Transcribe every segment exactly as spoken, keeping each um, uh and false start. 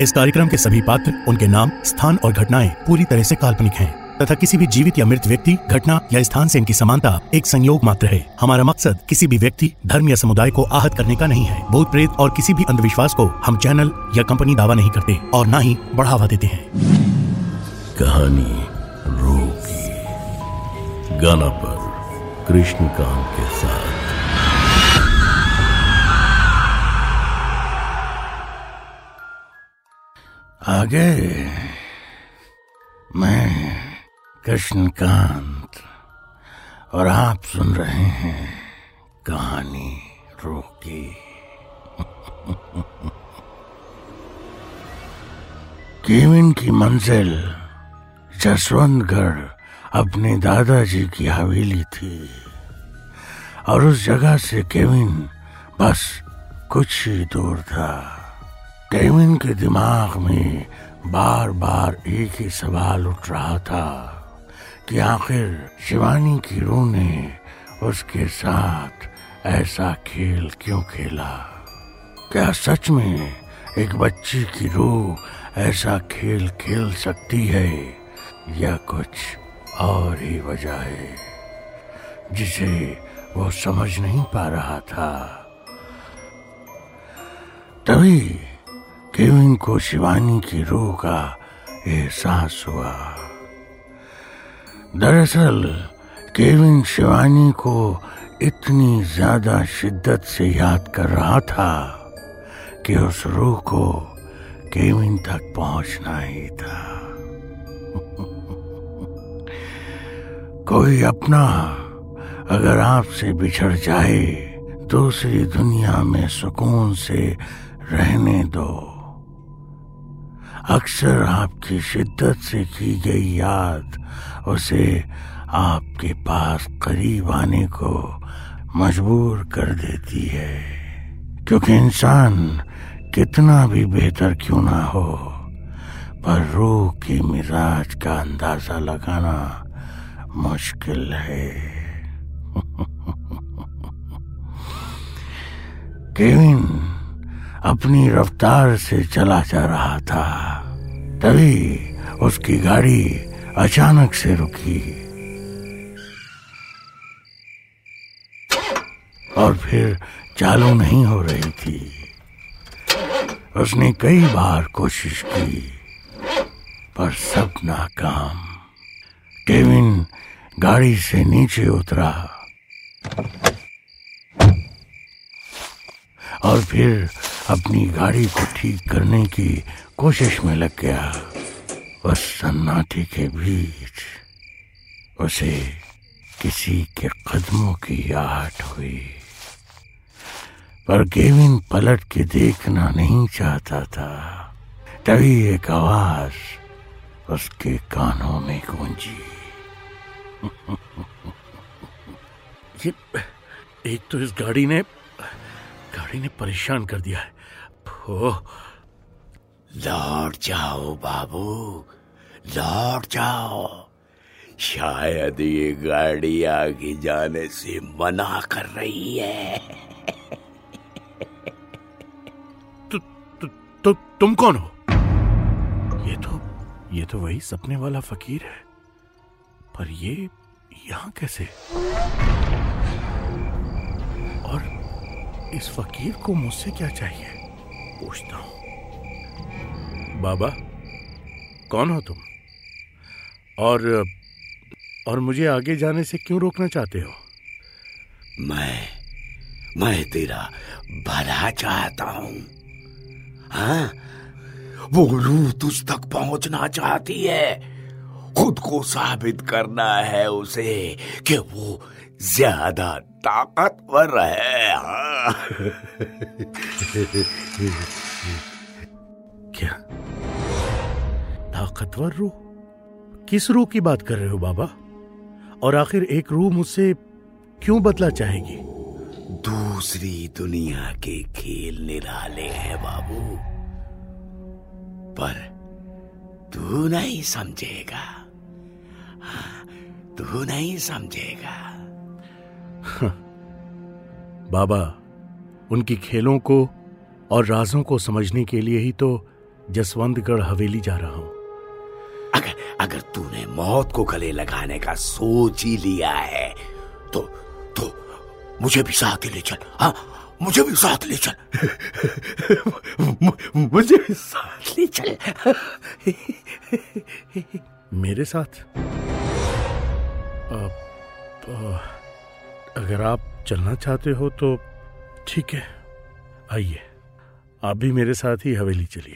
इस कार्यक्रम के सभी पात्र, उनके नाम, स्थान और घटनाएं पूरी तरह से काल्पनिक हैं तथा किसी भी जीवित या मृत व्यक्ति, घटना या स्थान से इनकी समानता एक संयोग मात्र है। हमारा मकसद किसी भी व्यक्ति, धर्म या समुदाय को आहत करने का नहीं है। भूत प्रेत और किसी भी अंधविश्वास को हम चैनल या कंपनी दावा नहीं करते और न ही बढ़ावा देते हैं। कहानी रोगी, गाना पर कृष्णकांत के साथ। आगे मैं कृष्णकांत और आप सुन रहे हैं कहानी रोगी। केविन की मंजिल जसवंतगढ़ अपने दादाजी की हवेली थी और उस जगह से केविन बस कुछ ही दूर था। केविन के दिमाग में बार बार एक ही सवाल उठ रहा था कि आखिर शिवानी की रूह ने उसके साथ ऐसा खेल क्यों खेला। क्या सच में एक बच्ची की रूह ऐसा खेल खेल सकती है या कुछ और ही वजह है जिसे वो समझ नहीं पा रहा था। तभी केविन को शिवानी की रूह का एहसास हुआ। दरअसल केविन शिवानी को इतनी ज्यादा शिद्दत से याद कर रहा था कि उस रूह को केविन तक पहुंचना ही था। कोई अपना अगर आपसे बिछड़ जाए, दूसरी दुनिया में सुकून से रहने दो। अक्सर आपकी शिद्दत से की गई याद उसे आपके पास करीब आने को मजबूर कर देती है, क्योंकि इंसान कितना भी बेहतर क्यों ना हो, पर रूह के मिजाज का अंदाजा लगाना मुश्किल है। केविन अपनी रफ्तार से चला जा रहा था। तभी उसकी गाड़ी अचानक से रुकी और फिर चालू नहीं हो रही थी। उसने कई बार कोशिश की पर सब नाकाम। केविन गाड़ी से नीचे उतरा और फिर अपनी गाड़ी को ठीक करने की कोशिश में लग गया। उस सन्नाटे के बीच उसे किसी के कदमों की आहट हुई, पर केविन पलट के देखना नहीं चाहता था। तभी एक आवाज उसके कानों में गूंजी। ये एक तो इस गाड़ी ने गाड़ी ने परेशान कर दिया है। ओ, लौट जाओ बाबू, लौट जाओ। शायद ये गाड़ी आगे जाने से मना कर रही है। तु, तु, तु, तुम कौन हो? ये तो ये तो वही सपने वाला फकीर है, पर ये यहां कैसे? और इस फकीर को मुझसे क्या चाहिए? पूछता हूं। बाबा, कौन हो तुम? और और मुझे आगे जाने से क्यों रोकना चाहते हो? मैं मैं तेरा भला चाहता हूं। हाँ, वो रूह तुझ तक पहुंचना चाहती है। खुद को साबित करना है उसे कि वो ज्यादा ताकतवर है। हाँ। क्या ताकतवर रूह? किस रूह की बात कर रहे हो बाबा? और आखिर एक रूह मुझसे क्यों बदला चाहेगी? दूसरी दुनिया के खेल निराले हैं बाबू, पर तू नहीं समझेगा। हाँ, तू नहीं समझेगा। बाबा, उनकी खेलों को और राजों को समझने के लिए ही तो जसवंतगढ़ हवेली जा रहा हूं। अगर अगर तूने मौत को गले लगाने का सोच ही लिया है तो तो मुझे भी साथ ही ले चल। हाँ, मुझे भी साथ ले चल। मुझे भी साथ ले चल। मेरे साथ? आ, आ, अगर आप चलना चाहते हो तो ठीक है, आइए, आप भी मेरे साथ ही हवेली चलिए।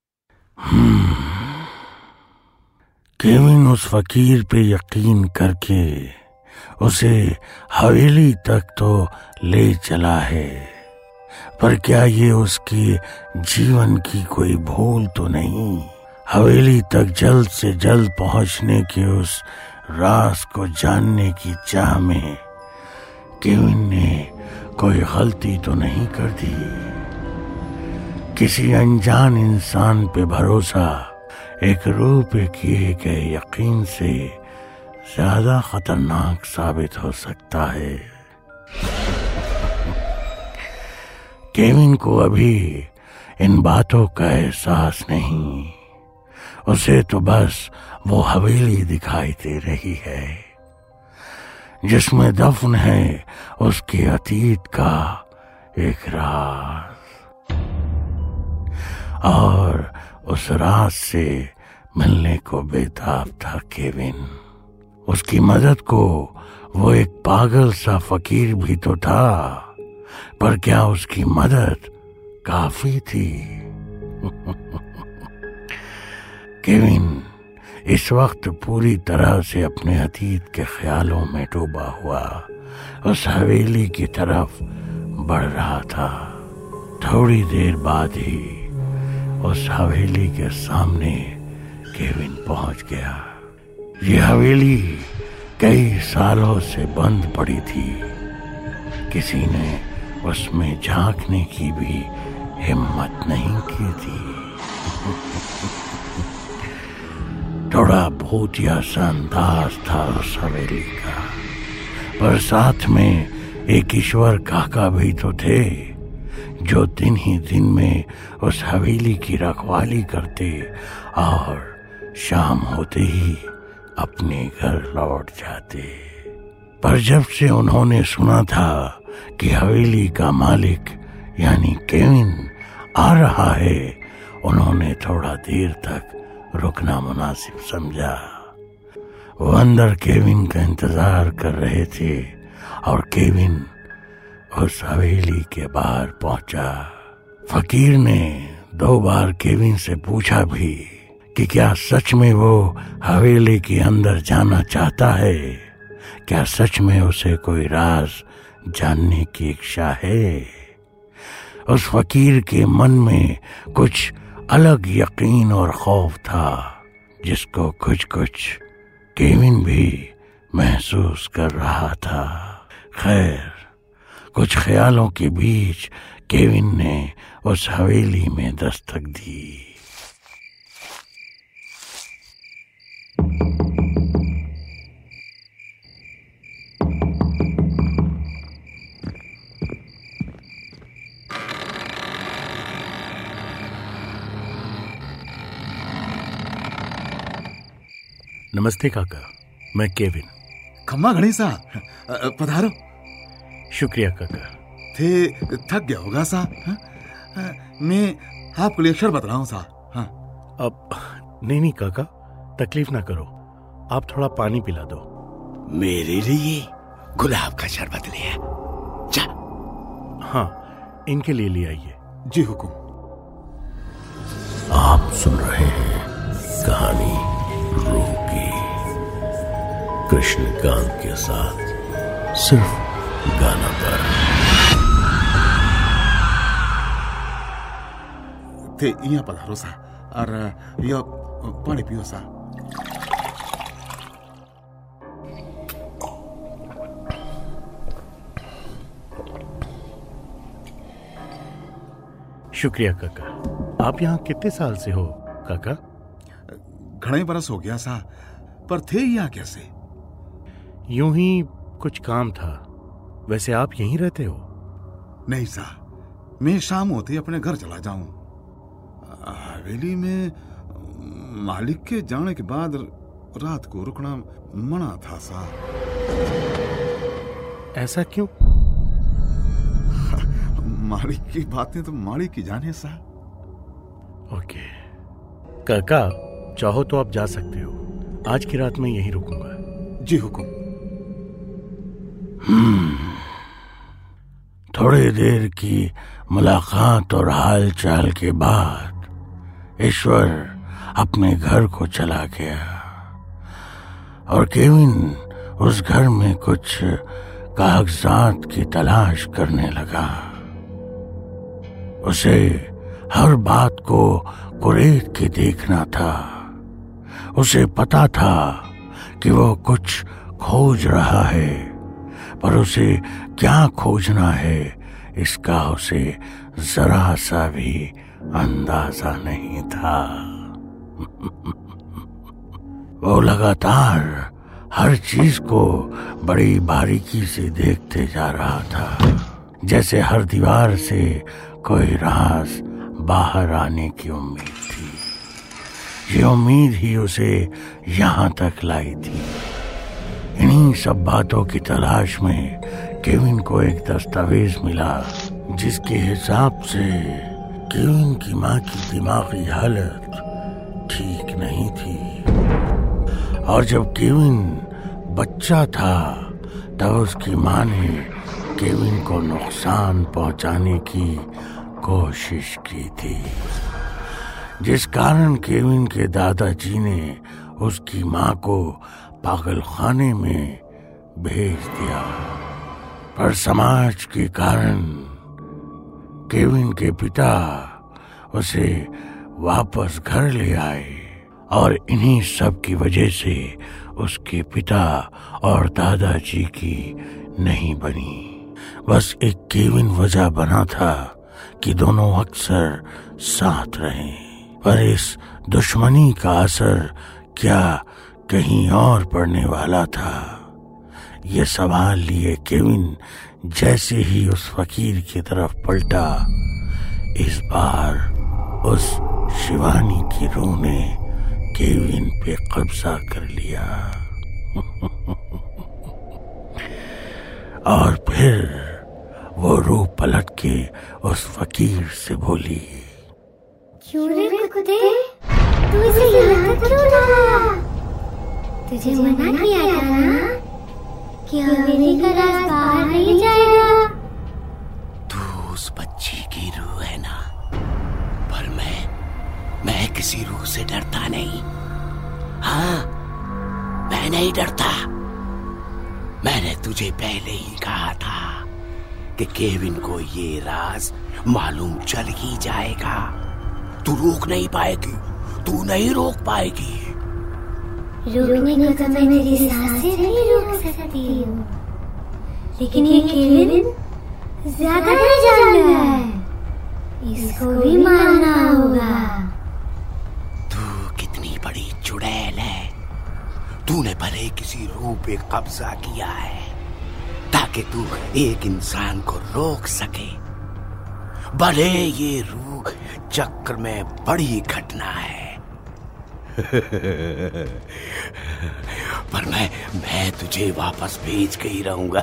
केविन उस फकीर पे यकीन करके उसे हवेली तक तो ले चला है, पर क्या ये उसके जीवन की कोई भूल तो नहीं? हवेली तक जल्द से जल्द पहुंचने के उस राज को जानने की चाह में केविन ने कोई गलती तो नहीं कर दी? किसी अनजान इंसान पे भरोसा एक रूह पे किए गए यकीन से ज्यादा खतरनाक साबित हो सकता है। केविन को अभी इन बातों का एहसास नहीं, उसे तो बस वो हवेली दिखाई दे रही है जिसमें दफन है उसके अतीत का एक राज, और उस राज से मिलने को बेताब था केविन। उसकी मदद को वो एक पागल सा फकीर भी तो था, पर क्या उसकी मदद काफी थी? केविन इस वक्त पूरी तरह से अपने अतीत के ख्यालों में डूबा हुआ उस हवेली की तरफ बढ़ रहा था। थोड़ी देर बाद ही उस हवेली के सामने केविन पहुंच गया। ये हवेली कई सालों से बंद पड़ी थी, किसी ने उसमें झांकने की भी हिम्मत नहीं की थी। थोड़ा भूतिया सा अंदाज था उस हवेली का, पर साथ में एक ईश्वर काका भी तो थे जो दिन ही दिन में उस हवेली की रखवाली करते और शाम होते ही अपने घर लौट जाते। पर जब से उन्होंने सुना था कि हवेली का मालिक यानी केविन आ रहा है, उन्होंने थोड़ा देर तक रुकना मुनासिब समझा। वो अंदर केविन का इंतजार कर रहे थे और केविन उस हवेली के बाहर पहुंचा। फकीर ने दो बार केविन से पूछा भी कि क्या सच में वो हवेली के अंदर जाना चाहता है, क्या सच में उसे कोई राज जानने की इच्छा है। उस फकीर के मन में कुछ अलग यकीन और खौफ था जिसको कुछ कुछ केविन भी महसूस कर रहा था। खैर, कुछ ख्यालों के बीच केविन ने उस हवेली में दस्तक दी। नमस्ते काका, मैं केविन। खम्मा घड़ी सा पधारो। शुक्रिया काका। थे थक गया होगा सा। हा? मैं आपको लिए अक्षर बता रहा हूँ सा। हाँ। अब नहीं नहीं काका, तकलीफ ना करो, आप थोड़ा पानी पिला दो। मेरे लिए गुलाब का शरबत ले जा। हाँ, इनके लिए ले आइए। जी हुकुम। आप सुन रहे हैं कहानी रूह की, कृष्णकांत के साथ, सिर्फ गाना पर। थे यहाँ पधारो सा और यह पानी पियो सा। शुक्रिया काका। आप यहाँ कितने साल से हो काका? घणे बरस हो गया सा, पर थे यहाँ कैसे? यूं ही कुछ काम था। वैसे आप यहीं रहते हो? नहीं सा, मैं शाम होते अपने घर चला जाऊं। हवेली में मालिक के जाने के बाद रात को रुकना मना था साहब। ऐसा क्यों? मालिक की बातें तो मालिक की जाने साहब। ओके काका, चाहो तो आप जा सकते हो। आज की रात में यहीं रुकूंगा। जी हुकुम। हम्म थोड़ी देर की मुलाकात और हाल चाल के बाद ईश्वर अपने घर को चला गया और केविन उस घर में कुछ कागजात की तलाश करने लगा। उसे हर बात को कुरेद के देखना था। उसे पता था कि वो कुछ खोज रहा है, पर उसे क्या खोजना है इसका उसे जरा सा भी अंदाजा नहीं था। वो लगातार हर चीज को बड़ी बारीकी से देखते जा रहा था, जैसे हर दीवार से कोई राज बाहर आने की उम्मीद थी। ये उम्मीद ही उसे यहाँ तक लाई थी। इन्हीं सब बातों की तलाश में केविन को एक दस्तावेज मिला, जिसके हिसाब से केविन की माँ की दिमागी हालत ठीक नहीं थी और जब केविन बच्चा था तब उसकी माँ ने केविन को नुकसान पहुंचाने की कोशिश की थी, जिस कारण केविन के दादाजी ने उसकी माँ को पागल खाने में भेज दिया। पर समाज के कारण केविन के पिता उसे वापस घर ले आए और इन्हीं सब की वजह से उसके पिता और दादाजी की नहीं बनी। बस एक केविन वजह बना था कि दोनों अक्सर साथ रहे, पर इस दुश्मनी का असर क्या कहीं और पड़ने वाला था। यह सवाल लिए केविन जैसे ही उस फकीर की तरफ पलटा, इस बार उस शिवानी की रूह ने केविन पे कब्जा कर लिया। और फिर वो रूह पलट के उस फकीर से बोली, क्यों रे कुत्ते, तू इसे यहाँ तक क्यों लाया? तुझे मना किया था ना कि हवेली का राज बाहर नहीं जाएगा। तू उस बच्ची की रूह है ना, पर मैं मैं किसी रूह से डरता नहीं। हाँ, मैं नहीं डरता। मैंने तुझे पहले ही कहा था कि केविन को ये राज मालूम चल ही जाएगा। तू रोक नहीं पाएगी, तू नहीं रोक पाएगी। रोकने को तो मैं तेरी सांसें भी रोक सकती हूँ, लेकिन ये केविन ज्यादा नहीं जान रहा है, इसको भी मानना होगा। तू कितनी बड़ी चुड़ैल है। तूने भले किसी रूह पे कब्जा किया है ताकि तू एक इंसान को रोक सके, भले ये रूह चक्र में बड़ी घटना है। पर मैं मैं तुझे वापस भेज के ही रहूंगा।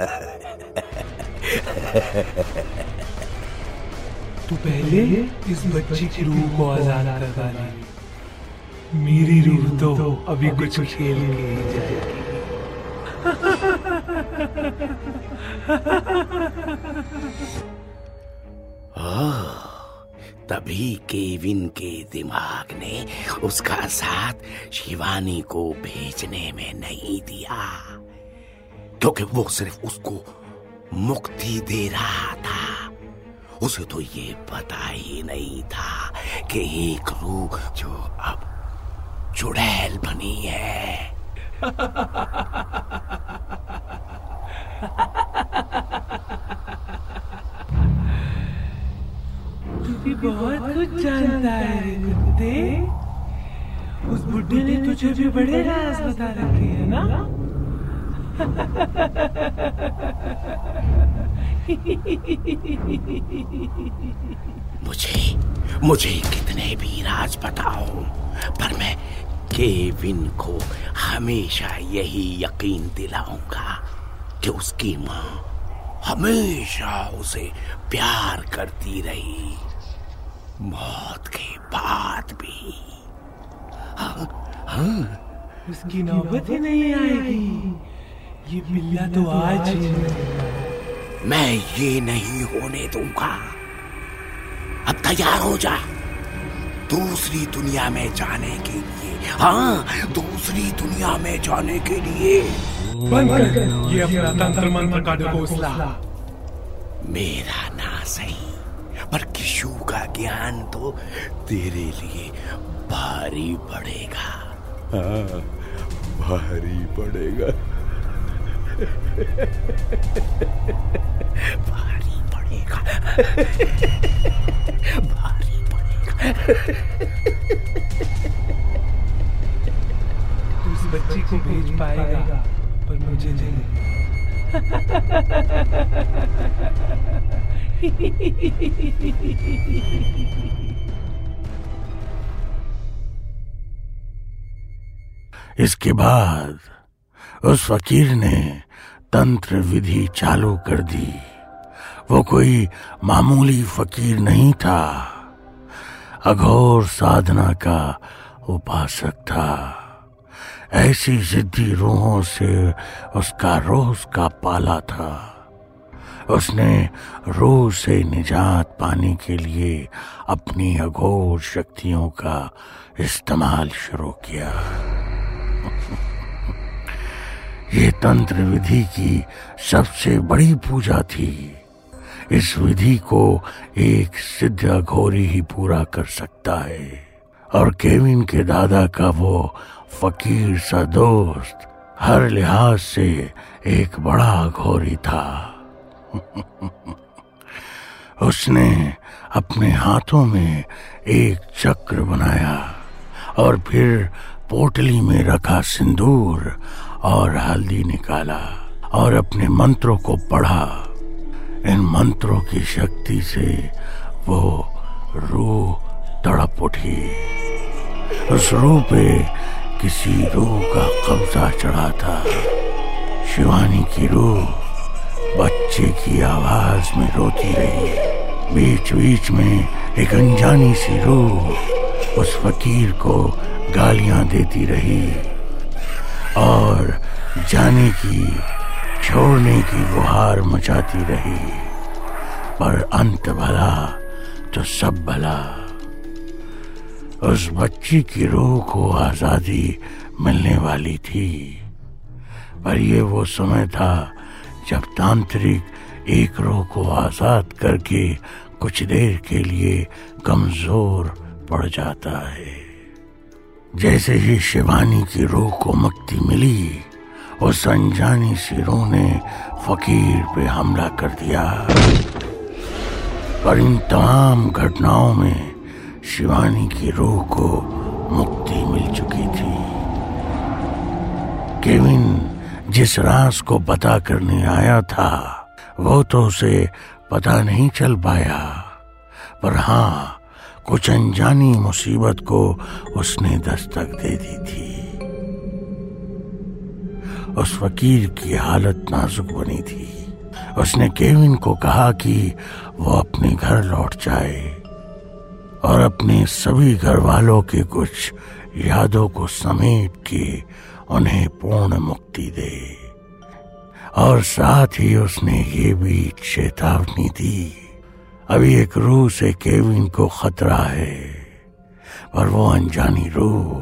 तू पहले इस बच्ची की रूह को आजाद करवा ले। मेरी रूह तो अभी कुछ खेल के ही जाएगी। तभी केविन के दिमाग ने उसका साथ शिवानी को भेजने में नहीं दिया, क्योंकि वो सिर्फ उसको मुक्ति दे रहा था। उसे तो ये पता ही नहीं था कि एक रूह जो अब चुड़ैल बनी है। तू भी बहुत कुछ जानता है रे कुत्ते। उस बुड्ढे ने तुझे भी बड़े राज बता रखे हैं ना। मुझे मुझे कितने भी राज पता हो, पर मैं केविन को हमेशा यही यकीन दिलाऊंगा कि उसकी माँ हमेशा उसे प्यार करती रही, मौत के बाद भी। हाँ, हाँ। उसकी नौबत ही नहीं आएगी, ये बिल्ला तो आज ही। मैं ये नहीं होने दूंगा। अब तैयार हो जा दूसरी दुनिया में जाने के लिए। हाँ, दूसरी दुनिया में जाने के लिए। बंद कर ये अपना तंत्र मंत्र का ढकोसला। मेरा ना सही, पर किशु का ज्ञान तो तेरे लिए भारी पड़ेगा। हाँ, भारी पड़ेगा। भारी पड़ेगा। भारी पड़ेगा। तू उस बच्ची को भेज पाएगा, पर मुझे नहीं। इसके बाद उस फकीर ने तंत्र विधि चालू कर दी। वो कोई मामूली फकीर नहीं था, अघोर साधना का उपासक था। ऐसी जिद्दी रूहों से उसका रोज का पाला था। उसने रूह से निजात पाने के लिए अपनी अघोर शक्तियों का इस्तेमाल शुरू किया। ये तंत्र विधि की सबसे बड़ी पूजा थी। इस विधि को एक सिद्ध अघोरी ही पूरा कर सकता है, और केविन के दादा का वो फकीर सा दोस्त हर लिहाज से एक बड़ा अघोरी था। उसने अपने हाथों में एक चक्र बनाया और फिर पोटली में रखा सिंदूर और हल्दी निकाला और अपने मंत्रों को पढ़ा। इन मंत्रों की शक्ति से वो रूह तड़प उठी। उस रूह पे किसी रूह का कब्जा चढ़ा था। शिवानी की रूह बच्चे की आवाज में रोती रही। बीच बीच में एक अनजानी सी रूह उस फकीर को गालियां देती रही और जाने की छोड़ने की गुहार मचाती रही। पर अंत भला तो सब भला। उस बच्ची की रूह को आजादी मिलने वाली थी, पर ये वो समय था जब तांत्रिक एक रूह को आजाद करके कुछ देर के लिए कमजोर पड़ जाता है। जैसे ही शिवानी की रूह को मुक्ति मिली, उस अनजानी सी रूह ने फकीर पे हमला कर दिया। पर इन तमाम घटनाओं में शिवानी की रूह को मुक्ति मिल चुकी थी। केविन जिस राज को पता करने आया था, वो तो उसे पता नहीं चल पाया, पर हाँ, कुछ अनजानी मुसीबत को उसने दस्तक दे दी थी। उस फकीर की हालत नाजुक बनी थी। उसने केविन को कहा कि वो अपने घर लौट जाए और अपने सभी घर वालों के कुछ यादों को समेट के उन्हें पूर्ण मुक्ति दे। और साथ ही उसने ये भी चेतावनी दी, अभी एक रूह से केविन को खतरा है, पर वो अनजानी रूह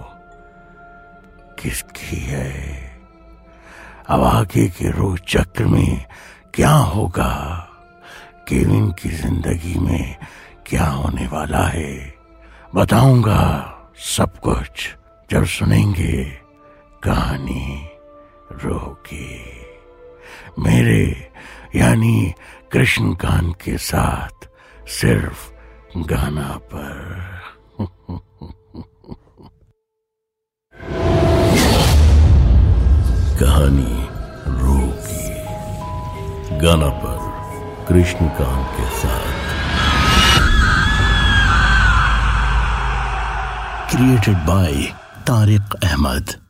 किसकी है? अब आगे के रूह चक्र में क्या होगा? केविन की जिंदगी में क्या होने वाला है? बताऊंगा सब कुछ जब सुनेंगे कहानी रूह की, मेरे यानी कृष्णकांत के साथ, सिर्फ गाना पर। कहानी रूह की, गाना पर कृष्णकांत के साथ। Created by Tariq Ahmad.